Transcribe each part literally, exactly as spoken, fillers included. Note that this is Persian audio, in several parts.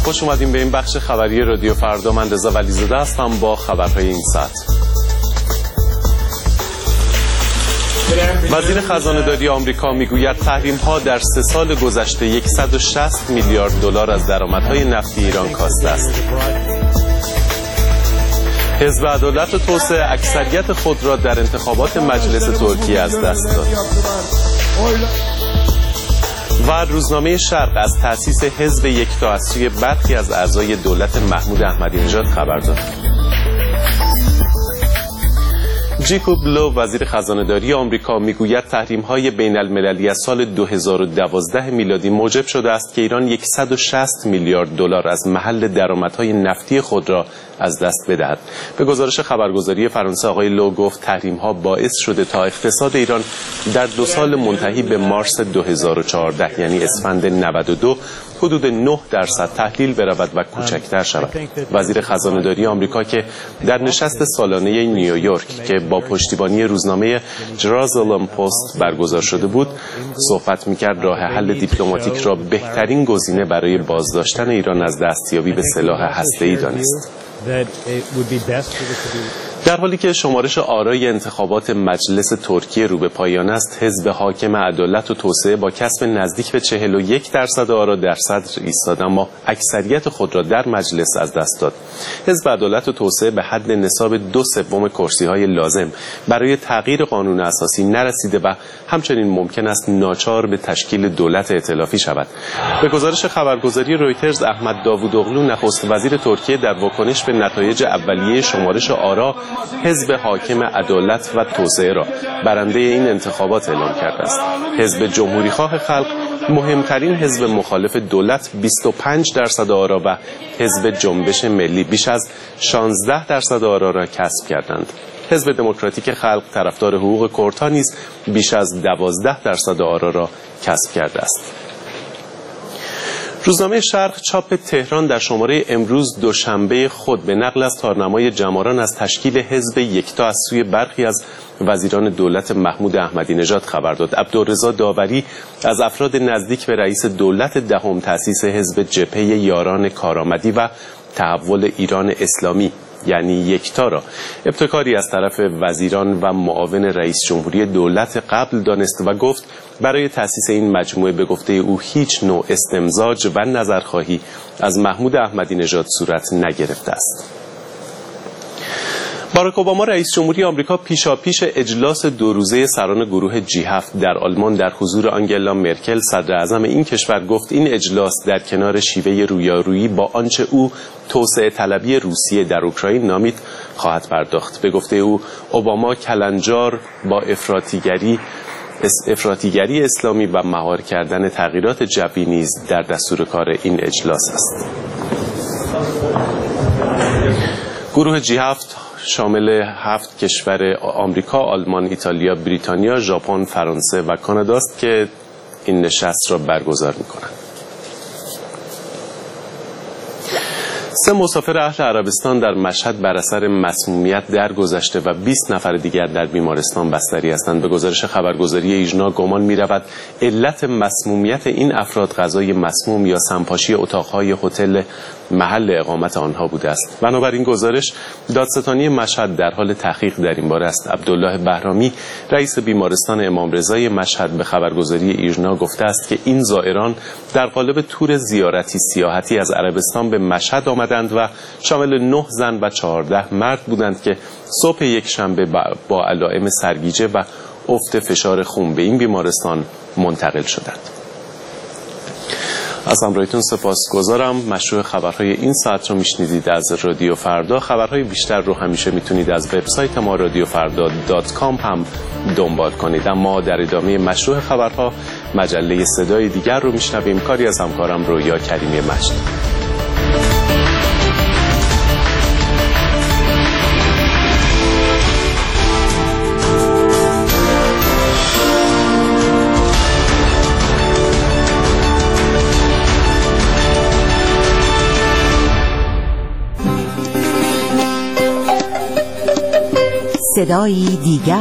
خوش اومدیم به این بخش خبری رادیو فردا. من رضا ولیزاده هستم با خبرهای این ساعت. وزیر خزانه‌داری آمریکا میگوید تحریم‌ها در سه سال گذشته صد و شصت میلیارد دلار از درآمدهای نفتی ایران کاسته است. حزب عدالت و توسعه اکثریت خود را در انتخابات مجلس ترکیه از دست داد. و روزنامه شرق از تأسیس حزب یکتا از سوی برخی از اعضای دولت محمود احمدی نژاد خبر داد. جیکوب لو وزیر خزانه‌داری آمریکا میگوید تحریم‌های بین‌المللی از سال دو هزار و دوازده میلادی موجب شده است که ایران صد و شصت میلیارد دلار از محل درآمدهای نفتی خود را از دست بدهد. به گزارش خبرگزاری فرانسه آقای لو گفت تحریم‌ها باعث شده تا اقتصاد ایران در دو سال منتهی به مارس دو هزار و چهارده یعنی اسفند نود و دو حدود نه درصد تحلیل برود و کوچکتر شود. وزیر خزانه‌داری آمریکا که در نشست سالانه نیویورک که با پشتیبانی روزنامه جرازلم پست برگزار شده بود صحبت می‌کرد راه حل دیپلماتیک را بهترین گزینه برای بازداشتن ایران از دستیابی به سلاح هسته‌ای دانست. در حالی که شمارش آرای انتخابات مجلس ترکیه رو به پایان است، حزب حاکم عدالت و توسعه با کسب نزدیک به چهل و یک درصد آرا در صدر ایستاد، اما اکثریت خود را در مجلس از دست داد. حزب عدالت و توسعه به حد نصاب دو سوم کرسی‌های لازم برای تغییر قانون اساسی نرسیده و همچنین ممکن است ناچار به تشکیل دولت ائتلافی شود. به گزارش خبرگزاری رویترز احمد داوودوغلو نخست وزیر ترکیه در واکنش به نتایج اولیه شمارش آرا حزب حاکم عدالت و توسعه را برنده این انتخابات اعلام کرده است. حزب جمهوریخواه خلق مهمترین حزب مخالف دولت بیست و پنج درصد آرا و حزب جنبش ملی بیش از شانزده درصد آرا را کسب کردند. حزب دموکراتیک خلق طرفدار حقوق کردها نیز بیش از دوازده درصد آرا را کسب کرده است. روزنامه شرق چاپ تهران در شماره امروز دوشنبه خود به نقل از تارنمای جماران از تشکیل حزب یکتا از سوی برخی از وزیران دولت محمود احمدی نژاد خبر داد. عبدالرضا داوری از افراد نزدیک به رئیس دولت دهم تأسیس حزب جبهه یاران کارآمدی و تحول ایران اسلامی یعنی یکتا را ابتکاری از طرف وزیران و معاون رئیس جمهوری دولت قبل دانست و گفت برای تأسیس این مجموعه به گفته او هیچ نوع استمزاج و نظرخواهی از محمود احمدی نژاد صورت نگرفته است. باراک اوباما رئیس جمهوری آمریکا پیشاپیش اجلاس دو روزه سران گروه جی هفت در آلمان در حضور آنگلا مرکل صدر اعظم این کشور گفت این اجلاس در کنار شیوه رویارویی با آنچه او توسعه طلبی روسیه در اوکراین نامید خواهد پرداخت. به گفته او اوباما کلنجار با افراطیگری افراطیگری اسلامی و مهار کردن تغییرات جوی نیز در دستور کار این اجلاس است. گروه جی هفت شامل هفت کشور آمریکا، آلمان، ایتالیا، بریتانیا، ژاپن، فرانسه و کانادا است که این نشست را برگزار می‌کنند. سه مسافر اهل عربستان در مشهد بر اثر مسمومیت درگذشته و بیست نفر دیگر در بیمارستان بستری هستند. به گزارش خبرگزاری ایژنا گمان می‌رود علت مسمومیت این افراد غذای مسموم یا سمپاشی اتاق‌های هتل محل اقامت آنها بوده است. بنابراین گزارش دادستانی مشهد در حال تحقیق در این باره است. عبدالله بهرامی رئیس بیمارستان امام رضای مشهد به خبرگزاری ایژنا گفته است که این زائران در قالب تور زیارتی سیاحتی از عربستان به مشهد آمدند و شامل نه زن و چهارده مرد بودند که صبح یک شنبه با علائم سرگیجه و افت فشار خون به این بیمارستان منتقل شدند. از همراهیتون سپاسگزارم. مشروع خبرهای این ساعت رو میشنیدید از رادیو فردا. خبرهای بیشتر رو همیشه میتونید از وبسایت ما رادیو فردا دات کام هم دنبال کنید. اما در ادامه مشروع خبرها مجله صدای دیگر رو میشنویم. کاری از همکارم رویا کریمی مجد. صدای دیگر،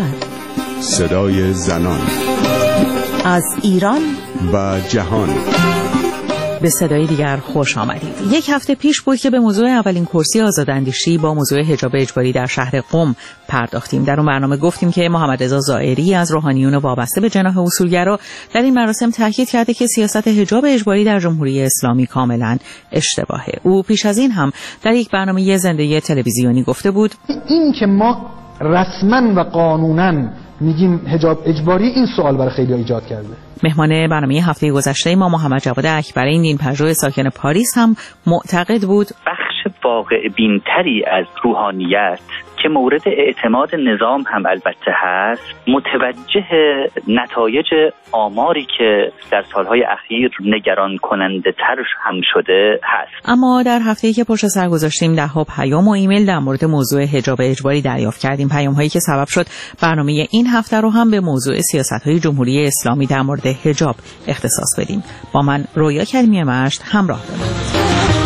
صدای زنان از ایران و جهان. به صدای دیگر خوش آمدید. یک هفته پیش بود که به موضوع اولین کرسی آزاداندیشی با موضوع حجاب اجباری در شهر قم پرداختیم. در اون برنامه گفتیم که محمد رضا زائری از روحانیون وابسته به جناح اصولگرا در این مراسم تاکید کرده که سیاست حجاب اجباری در جمهوری اسلامی کاملا اشتباهه. او پیش از این هم در یک برنامه زنده تلویزیونی گفته بود این که ما رسما و قانونا میگیم حجاب اجباری، این سوال برای خیلی ایجاد کرده. مهمان برنامه هفته گذشته ما محمد جواد اکبری نین پژو ساکن پاریس هم معتقد بود بخش واقع بینتری از روحانیت که مورد اعتماد نظام هم البته هست، متوجه نتایج آماری که در سالهای اخیر نگران کننده تر هم شده هست. اما در هفته‌ای که پشت سر گذاشتیم ده‌ها پیام و ایمیل در مورد موضوع حجاب اجباری دریافت کردیم، پیام‌هایی که سبب شد برنامه این هفته رو هم به موضوع سیاست‌های جمهوری اسلامی در مورد حجاب اختصاص بدیم. با من رویا کریمی مشت همراه باشید.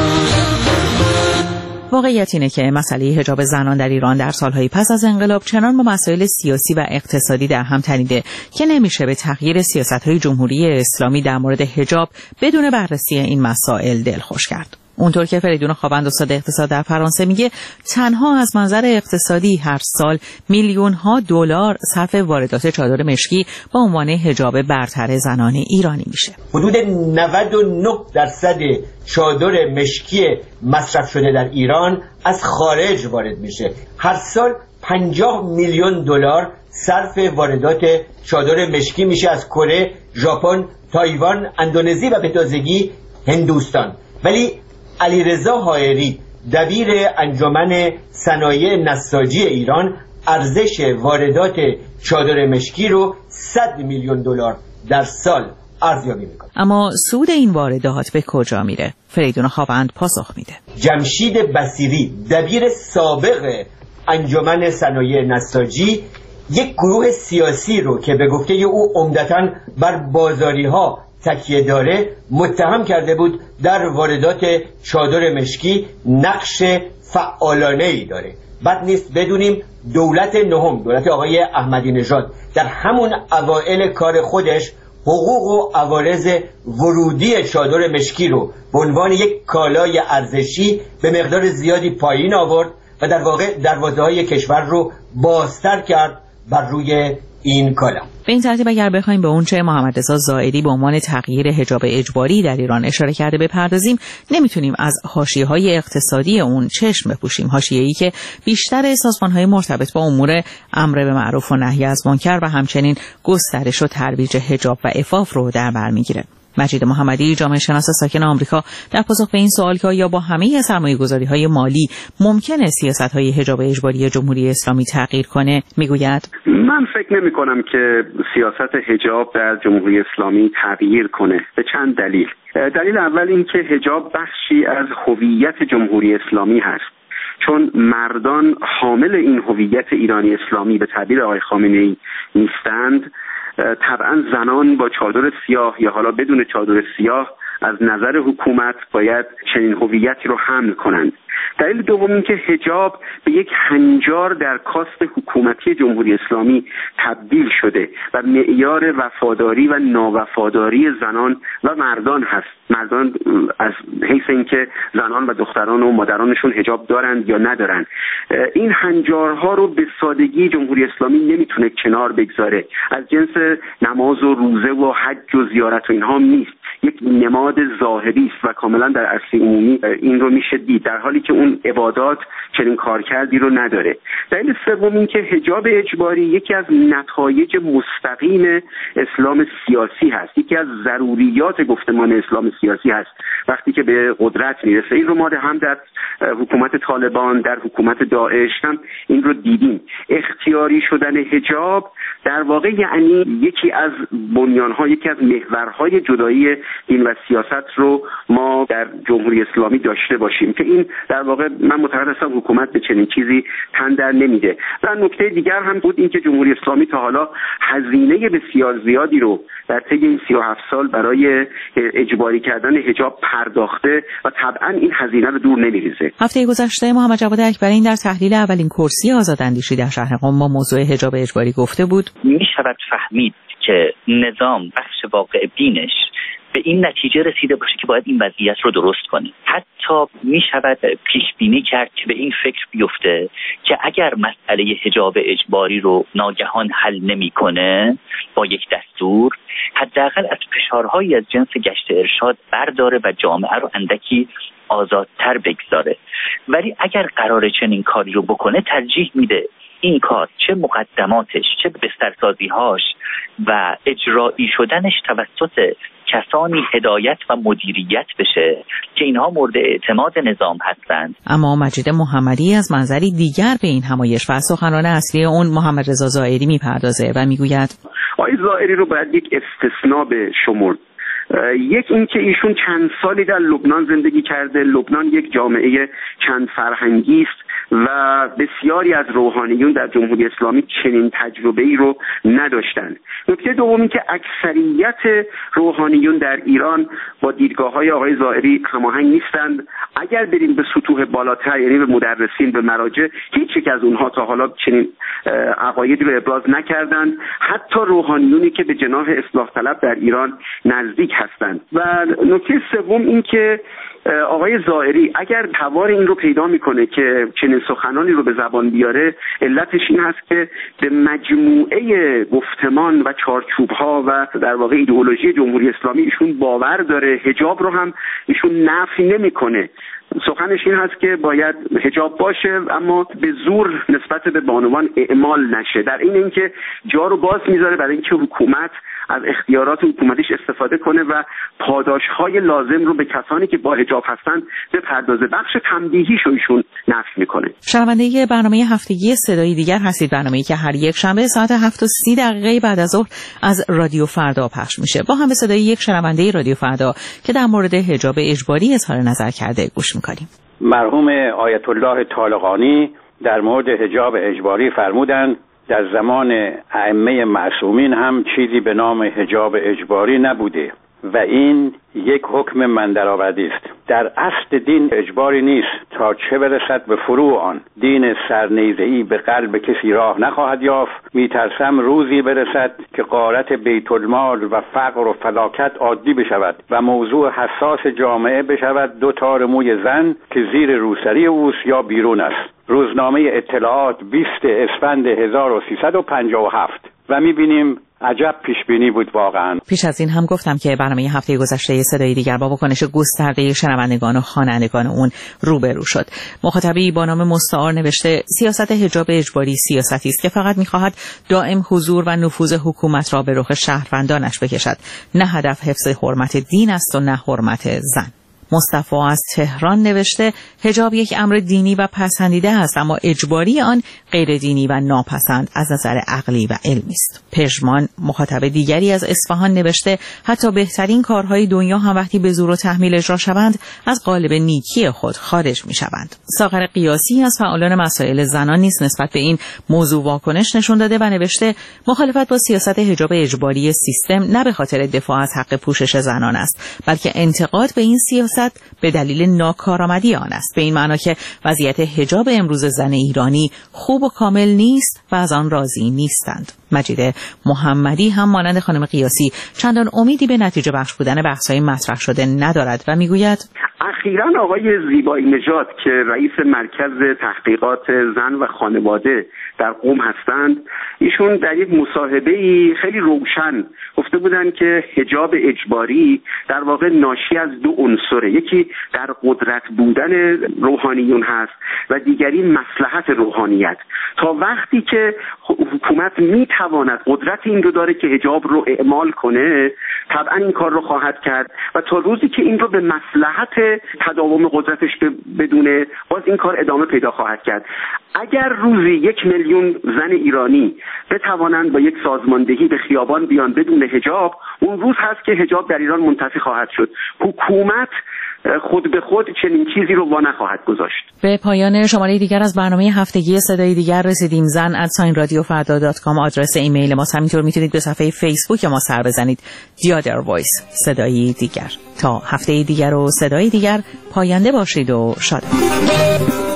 واقعیت اینه که مسئله حجاب زنان در ایران در سالهای پس از انقلاب چنان با مسائل سیاسی و اقتصادی در هم تنیده که نمیشه به تغییر سیاست‌های جمهوری اسلامی در مورد حجاب بدون بررسی این مسائل دلخوش کرد. اونطور که فریدون خواوند استاد اقتصاد در فرانسه میگه تنها از منظر اقتصادی هر سال میلیون ها دلار صرف واردات چادر مشکی با عنوان حجاب برتر زنان ایرانی میشه. حدود نود و نه درصد چادر مشکی مصرف شده در ایران از خارج وارد میشه. هر سال پنجاه میلیون دلار صرف واردات چادر مشکی میشه از کره، ژاپن، تایوان، اندونزی و به تازگی هندوستان. ولی علیرضا حائری دبیر انجمن صنایع نساجی ایران ارزش واردات چادر مشکی رو صد میلیون دلار در سال ارزیابی میکنه. اما سود این واردات به کجا میره؟ فریدون خواوند پاسخ میده. جمشید بصیری دبیر سابق انجمن صنایع نساجی یک گروه سیاسی رو که به گفته او عمدتاً بر بازاری ها تکیه داره متهم کرده بود در واردات چادر مشکی نقش فعالانه‌ای داره. بد نیست بدونیم دولت نهم، دولت آقای احمدی نژاد، در همون اوائل کار خودش حقوق و عوارض ورودی چادر مشکی رو به عنوان یک کالای ارزشی به مقدار زیادی پایین آورد و در واقع دروازه‌های کشور رو بازتر کرد بر روی این کالا. به این ترتیب اگر بخوایم به اون چه محمد رضا زائری به عنوان تغییر حجاب اجباری در ایران اشاره کرده بپردازیم، نمیتونیم از حاشیه‌های اقتصادی اون چشم بپوشیم، حاشیه‌ای که بیشتر سازمان‌های مرتبط با امور امر به معروف و نهی از منکر و همچنین گسترش و ترویج حجاب و عفاف رو در بر میگیره. مجید محمدی جامعه شناس ساکن آمریکا در پاسخ به این سوال که آیا با همه سرمایه‌گذاری‌های مالی ممکنه سیاست‌های حجاب اجباری جمهوری اسلامی تغییر کنه میگوید من فکر نمی‌کنم که سیاست حجاب در جمهوری اسلامی تغییر کنه به چند دلیل. دلیل اول این که حجاب بخشی از هویت جمهوری اسلامی هست، چون مردان حامل این هویت ایرانی اسلامی به تعبیر آقای خامنه‌ای نیستند. طبعا زنان با چادر سیاه یا حالا بدون چادر سیاه از نظر حکومت باید چنین هویتی رو حمل کنند. دلیل دوم این که حجاب به یک هنجار در کاست حکومتی جمهوری اسلامی تبدیل شده و معیار وفاداری و ناوفاداری زنان و مردان هست. مردان از حیث اینکه زنان و دختران و مادرانشون حجاب دارند یا ندارند، این هنجارها رو به سادگی جمهوری اسلامی نمیتونه کنار بگذاره. از جنس نماز و روزه و حج و زیارت و اینها نیست، یک نماد ظاهری است و کاملا در عرصه عمومی این رو میشه دید، در حالی که اون عبادات چنین کارکردی رو نداره. دلیل سوم این که حجاب اجباری یکی از نتایج مستقیم اسلام سیاسی هست، یکی از ضروریات گفتمان اسلام سیاسی هست. وقتی که به قدرت میرسه این رو ما هم در حکومت طالبان، در حکومت داعش هم این رو دیدیم. اختیاری شدن حجاب در واقع یعنی یکی از بنیان‌ها، یکی از محورهای جدایی دین و سیاست رو ما در جمهوری اسلامی داشته باشیم که این در واقع من معتقد هستم حکومت به چنین چیزی تن در نمیده. و نکته دیگر هم بود این که جمهوری اسلامی تا حالا هزینه بسیار زیادی رو در طی این سی و هفت سال برای اجباری کردن حجاب پرداخته و طبعا این هزینه رو دور نمیریزه. هفته گذشته محمد جواد اکبری در تحلیل اولین کرسی آزاداندیشی در شهر قم با موضوع حجاب اجباری گفته بود می شود فهمید که نظام بخش واقع بینش به این نتیجه رسیده باشه که باید این وضعیت رو درست کنه. حتی می شود پیش بینی کرد که به این فکر بیفته که اگر مسئله حجاب اجباری رو ناگهان حل نمی‌کنه با یک دستور، حداقل از فشارهایی از جنس گشت ارشاد برداره و جامعه رو اندکی آزادتر بگذاره. ولی اگر قراره چنین کاری رو بکنه، ترجیح میده این کار چه مقدماتش چه بسترسازی‌هاش و اجرایی شدنش توسط کسانی هدایت و مدیریت بشه که اینها مورد اعتماد نظام هستند. اما مجید محمدی از منظری دیگر به این همایش و سخنران اصلی اون محمد رضا زائری میپردازه و میگوید آقای زائری رو باید یک استثناء به شمرد. یک این که ایشون چند سالی در لبنان زندگی کرده. لبنان یک جامعه چند فرهنگی است و بسیاری از روحانیون در جمهوری اسلامی چنین تجربه‌ای رو نداشتند. نکته دومی که اکثریت روحانیون در ایران با دیدگاه‌های آقای زائری هماهنگ نیستند. اگر بریم به سطوح بالاتر، یعنی به مدرسین، به مراجع، هیچ یک از اونها تا حالا چنین عقایدی رو ابراز نکردند. حتی روحانیونی که به جناح اصلاح طلب در ایران نزدیک هستند. و نکته سوم این که آقای زائری اگر توان این رو پیدا میکنه که چنین سخنانی رو به زبان بیاره، علتش این هست که به مجموعه گفتمان و چارچوب‌ها و در واقع ایدئولوژی جمهوری اسلامی ایشون باور داره. حجاب رو هم ایشون نفی نمیکنه. سخنش این هست که باید حجاب باشه اما به زور نسبت به بانوان اعمال نشه، در این اینکه جا رو باز میذاره برای اینکه حکومت از اختیارات حکومتیش استفاده کنه و پاداشهای لازم رو به کسانی که با حجاب هستن بپردازه. بخش تنبیهیش رو ایشون نفی میکنه. شنونده برنامه هفتگی صدای دیگر هستید، برنامه‌ای که هر یک شنبه ساعت هفت و سی دقیقه بعد از ظهر از رادیو فردا پخش میشه. با هم به صدای یک شنونده رادیو فردا که در مورد حجاب اجباری اظهار نظر کرده گوش میکنیم. مرحوم آیت الله طالقانی در مورد حجاب اجباری فرمودند در زمان ائمه معصومین هم چیزی به نام حجاب اجباری نبوده و این یک حکم من درآوردی است. در اصل دین اجباری نیست تا چه برسد به فروع آن. دین سرنیزه‌ای به قلب کسی راه نخواهد یافت. میترسم روزی برسد که غارت بیت المال و فقر و فلاکت عادی بشود و موضوع حساس جامعه بشود دو تار موی زن که زیر روسری اوست یا بیرون است. روزنامه اطلاعات بیست اسفند هزار و سیصد و پنجاه و هفت و می‌بینیم عجب پیشبینی بود واقعا. پیش از این هم گفتم که برنامه هفته گذشته صدای دیگر با واکنش گسترده شنوندگان و خوانندگان اون روبرو شد. مخاطبی با نام مستعار نوشته سیاست حجاب اجباری سیاستی است که فقط می‌خواهد دائم حضور و نفوذ حکومت را به رخ شهروندانش بکشد. نه هدف حفظ حرمت دین است و نه حرمت زن. مصطفی از تهران نوشته حجاب یک امر دینی و پسندیده است، اما اجباری آن غیر دینی و ناپسند از نظر عقلی و علمی است. پژمان مخاطب دیگری از اصفهان نوشته حتی بهترین کارهای دنیا هم وقتی به زور و تحمیل اجرا شوند از قالب نیکی خود خارج می شوند. ساغر قیاسی از فعالان مسائل زنان نیز نسبت به این موضوع واکنش نشون داده و نوشته مخالفت با سیاست حجاب اجباری سیستم نه به خاطر دفاع از حق پوشش زنان است، بلکه انتقاد به این سیاست به دلیل ناکارآمدی آن است، به این معنا که وضعیت حجاب امروز زن ایرانی خوب و کامل نیست و از آن راضی نیستند. مجید محمدی هم مانند خانم قیاسی چندان امیدی به نتیجه بخش بودن بحث‌های مطرح شده ندارد و میگوید اخیراً آقای زیبایی نژاد که رئیس مرکز تحقیقات زن و خانواده در قم هستند، ایشون در یک مصاحبه‌ای خیلی روشن گفته بودند که حجاب اجباری در واقع ناشی از دو عنصره، یکی در قدرت بودن روحانیون هست و دیگری مصلحت روحانیت. تا وقتی که حکومت میتواند قدرت این رو داره که حجاب رو اعمال کنه، طبعا این کار رو خواهد کرد و تا روزی که این رو به مصلحت تداوم قدرتش بدونه، باز این کار ادامه پیدا خواهد کرد. اگر روزی یک میلیون زن ایرانی بتوانند با یک سازماندهی به خیابان بیان بدون حجاب، اون روز هست که حجاب در ایران منتفی خواهد شد. حکومت خود به خود چنین چیزی رو وا نخواهد گذاشت. به پایان شماره دیگر از برنامه هفتگی صدای دیگر رسیدیم. زن ات ساین رادیو فردا دات کام آدرس ایمیل ما. همینطور میتونید به صفحه فیسبوک ما سر بزنید دی آدر وایس صدای دیگر. تا هفته دیگر و صدای دیگر پاینده باشید و شاد.